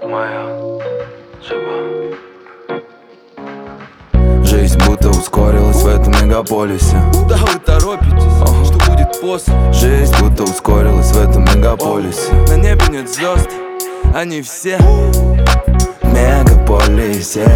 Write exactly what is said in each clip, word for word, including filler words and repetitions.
моя судьба. Жизнь будто ускорилась в этом мегаполисе. Куда вы торопитесь? Ага. Что будет после? Жизнь будто ускорилась в этом мегаполисе. О, на небе нет звезд, они все в мегаполисе.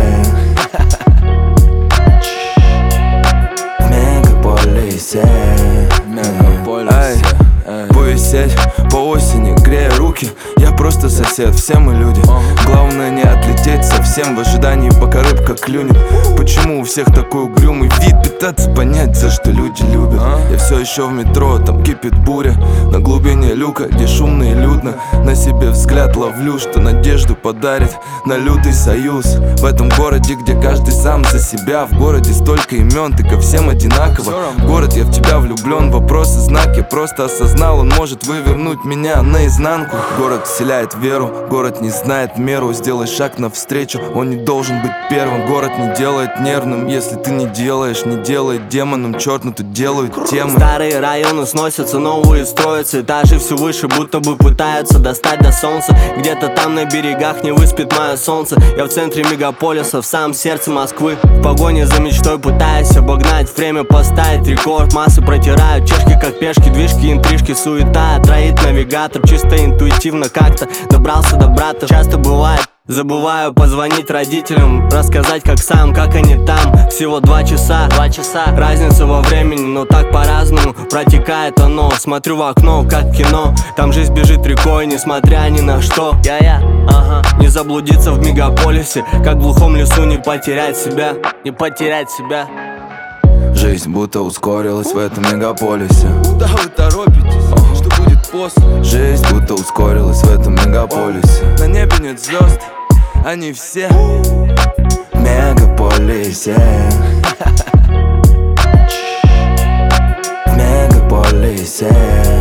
В мегаполисе. Ай, повисеть по осени, грея руки. Я просто сосед, все мы люди. Главное не отлететь совсем в ожидании, пока рыбка клюнет. Почему у всех такой угрюмый вид? Пытаться понять, за что люди любят. Я все еще в метро, там кипит буря. На глубине люка, где шумно и людно. На себе взгляд ловлю, что надежду подарит на лютый союз. В этом городе, где каждый сам за себя. В городе столько имен, ты ко всем одинаково. Город, я в тебя влюблен, вопросы, знаки. Просто осознал, он может вывернуть меня наизнанку. Город вселяет веру, город не знает меру. Сделай шаг навстречу, он не должен быть первым. Город не делает нервным, если ты не делаешь. Не делает демоном, черт, но тут делают темы. Старые районы сносятся, новые строятся. Этажи все выше, будто бы пытаются достать до солнца. Где-то там на берегах не выспит мое солнце. Я в центре мегаполиса, в самом сердце Москвы. В погоне за мечтой пытаясь обогнать время, поставить рекорд. Массы протирают чешки, как пешки, движки, интрижки, суета. Троит навигатор, чисто интуитивно как-то добрался до брата. Часто бывает, забываю позвонить родителям, рассказать как сам, как они там. Всего два часа, два часа, разница во времени, но так по-разному протекает оно. Смотрю в окно, как в кино, там жизнь бежит рекой, несмотря ни на что. Я-я, ага, не заблудиться в мегаполисе, как в глухом лесу не потерять себя, не потерять себя. Жизнь будто ускорилась в этом мегаполисе. Куда вы торопитесь? Ага. Что будет после? Жизнь будто ускорилась в этом мегаполисе. На небе нет звезд, они все в мегаполисе. В мегаполисе.